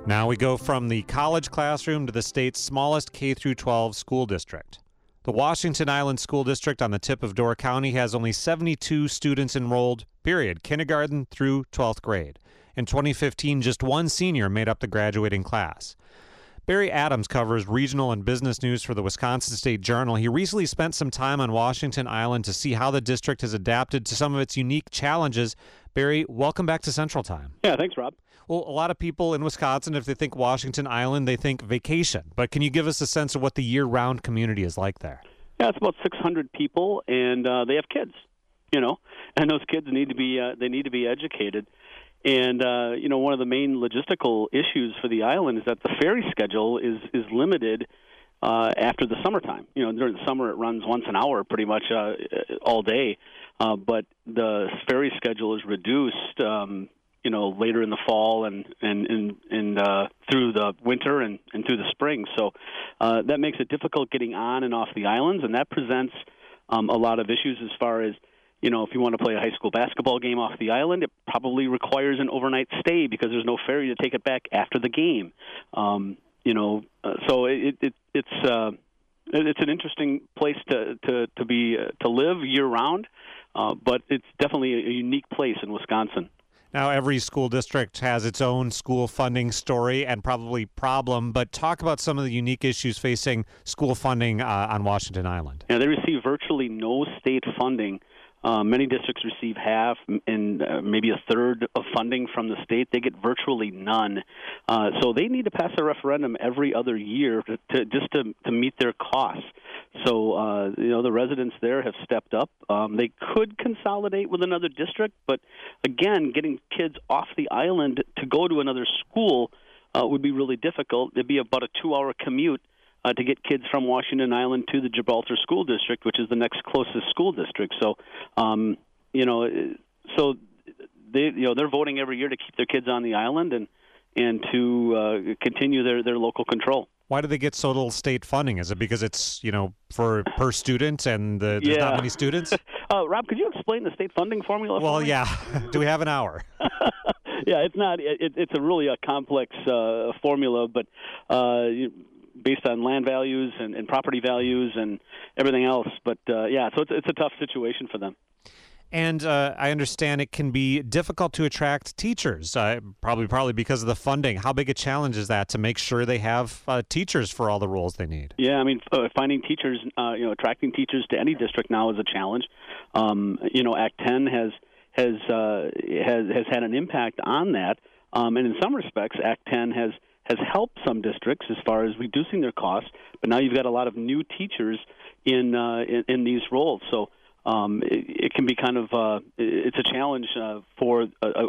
Now we go from the college classroom to the state's smallest K-12 school district. The Washington Island School District on the tip of Door County has only 72 students enrolled, period, kindergarten through 12th grade. In 2015, just one senior made up the graduating class. Barry Adams covers regional and business news for the Wisconsin State Journal. He recently spent some time on Washington Island to see how the district has adapted to some of its unique challenges. Barry, welcome back to Central Time. Yeah, thanks, Rob. Well, a lot of people in Wisconsin, if they think Washington Island, they think vacation. But can you give us a sense of what the year-round community is like there? Yeah, it's about 600 people, and they have kids, and those kids need to be educated. And, one of the main logistical issues for the island is that the ferry schedule is limited after the summertime. During the summer it runs once an hour pretty much all day, but the ferry schedule is reduced, later in the fall and through the winter and through the spring. So that makes it difficult getting on and off the islands, and that presents a lot of issues as far as, if you want to play a high school basketball game off the island, it probably requires an overnight stay because there's no ferry to take it back after the game. So it's an interesting place to live year round, but it's definitely a unique place in Wisconsin. Now, every school district has its own school funding story and probably problem, but talk about some of the unique issues facing school funding on Washington Island. Yeah, they receive virtually no state funding. Many districts receive half and maybe a third of funding from the state. They get virtually none. So they need to pass a referendum every other year to meet their costs. So, the residents there have stepped up. They could consolidate with another district, but again, getting kids off the island to go to another school would be really difficult. It'd be about a 2-hour commute to get kids from Washington Island to the Gibraltar School District, which is the next closest school district. So, so they're voting every year to keep their kids on the island and to continue their local control. Why do they get so little state funding? Is it because it's, for per student and there's not many students? Rob, could you explain the state funding formula for me? Yeah. Do we have an hour? Yeah, it's not. It's a really complex formula, but based on land values and property values and everything else. But, so it's a tough situation for them. And I understand it can be difficult to attract teachers, probably because of the funding. How big a challenge is that to make sure they have teachers for all the roles they need? Yeah, finding teachers, attracting teachers to any district now is a challenge. Act 10 has had an impact on that, and in some respects, Act 10 has helped some districts as far as reducing their costs. But now you've got a lot of new teachers in these roles, so. It can be kind of it's a challenge for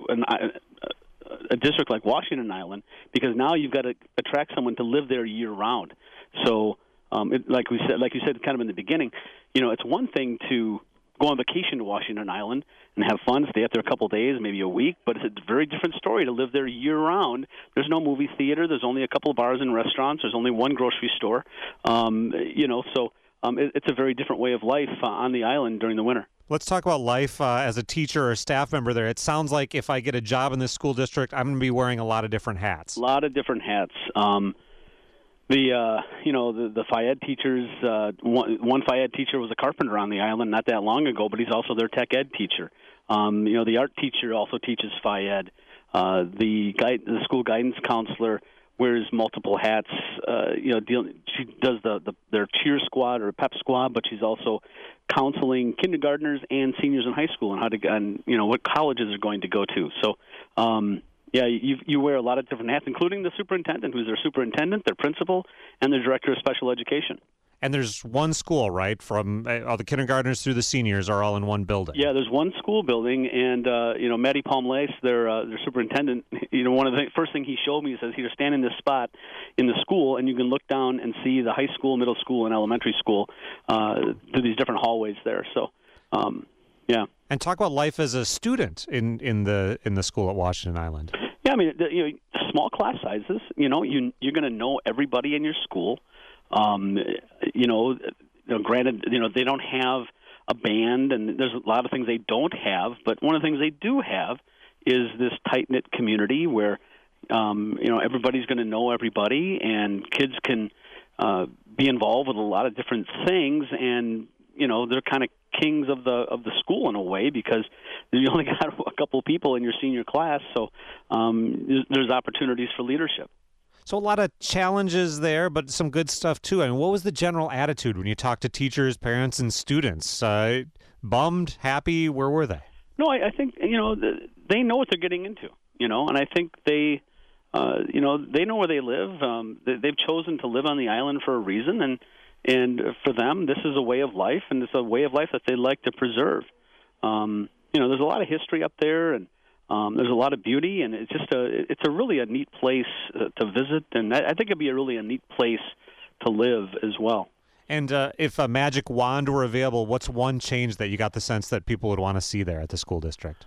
a district like Washington Island because now you've got to attract someone to live there year round. So, like you said, kind of in the beginning, it's one thing to go on vacation to Washington Island and have fun, stay up there a couple of days, maybe a week, but it's a very different story to live there year round. There's no movie theater. There's only a couple of bars and restaurants. There's only one grocery store. So. It's a very different way of life on the island during the winter. Let's talk about life as a teacher or staff member there. It sounds like if I get a job in this school district, I'm going to be wearing a lot of different hats. A lot of different hats. The FIED teachers, one FIED teacher was a carpenter on the island not that long ago, but he's also their tech ed teacher. The art teacher also teaches FIED. The school guidance counselor wears multiple hats. She does their cheer squad or pep squad, but she's also counseling kindergartners and seniors in high school and what colleges they're going to go to. So, you wear a lot of different hats, including the superintendent, who's their superintendent, their principal, and their director of special education. And there's one school, right? From all the kindergartners through the seniors are all in one building. Yeah, there's one school building, and Matty Palmlace, their superintendent. One of the first thing he showed me, he says, "Here, stand in this spot in the school, and you can look down and see the high school, middle school, and elementary school through these different hallways there." So, yeah. And talk about life as a student in the school at Washington Island. Yeah, small class sizes. You're going to know everybody in your school. Granted, they don't have a band, and there's a lot of things they don't have. But one of the things they do have is this tight-knit community where, Everybody's going to know everybody, and kids can be involved with a lot of different things, and they're kind of kings of the school in a way, because you only got a couple of people in your senior class, so there's opportunities for leadership. So a lot of challenges there, but some good stuff too. I mean, what was the general attitude when you talked to teachers, parents, and students? Bummed, happy? Where were they? No, I think they know what they're getting into, and I think they know where they live. They've chosen to live on the island for a reason, and for them, this is a way of life, and it's a way of life that they like to preserve. There's a lot of history up there, and there's a lot of beauty, and it's just it's a really a neat place to visit, and I think it'd be a neat place to live as well. And if a magic wand were available, what's one change that you got the sense that people would want to see there at the school district?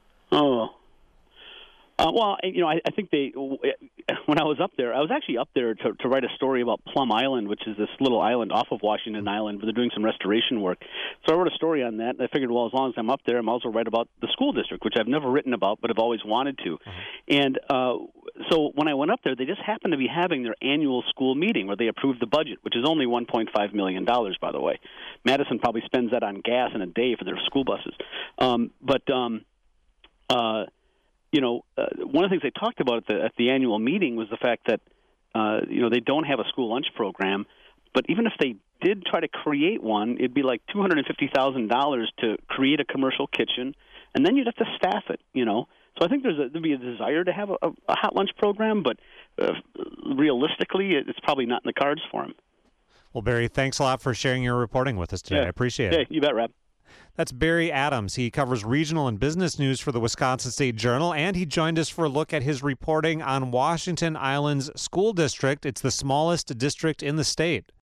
I think when I was up there, I was actually up there to write a story about Plum Island, which is this little island off of Washington Island, where they're doing some restoration work. So I wrote a story on that, and I figured, well, as long as I'm up there, I might as well write about the school district, which I've never written about, but have always wanted to. And so when I went up there, they just happened to be having their annual school meeting where they approved the budget, which is only $1.5 million, by the way. Madison probably spends that on gas in a day for their school buses. One of the things they talked about at the annual meeting was the fact that, they don't have a school lunch program, but even if they did try to create one, it'd be like $250,000 to create a commercial kitchen, and then you'd have to staff it, So I think there'd be a desire to have a hot lunch program, but realistically, it's probably not in the cards for them. Well, Barry, thanks a lot for sharing your reporting with us today. Yeah. I appreciate it. Yeah, you bet, Rob. That's Barry Adams. He covers regional and business news for the Wisconsin State Journal, and he joined us for a look at his reporting on Washington Island's school district. It's the smallest district in the state.